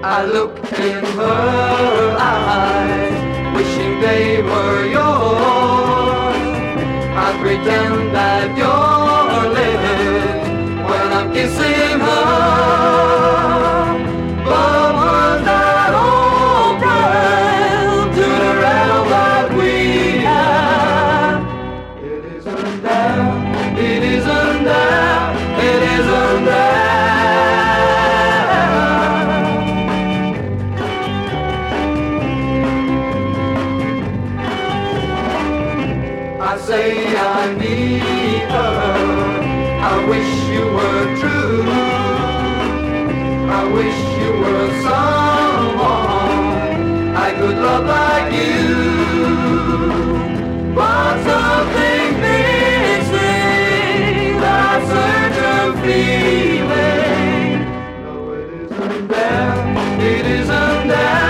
I look in her eyes, wishing they were yours. I pretend that you're living when I'm kissing her. But was that all prior to the realm that we have? It isn't there, it isn't there, it isn't there. I say I need her, I wish you were true, I wish you were someone I could love like you. But something's missing, that certain feeling. No, it isn't there, it isn't there.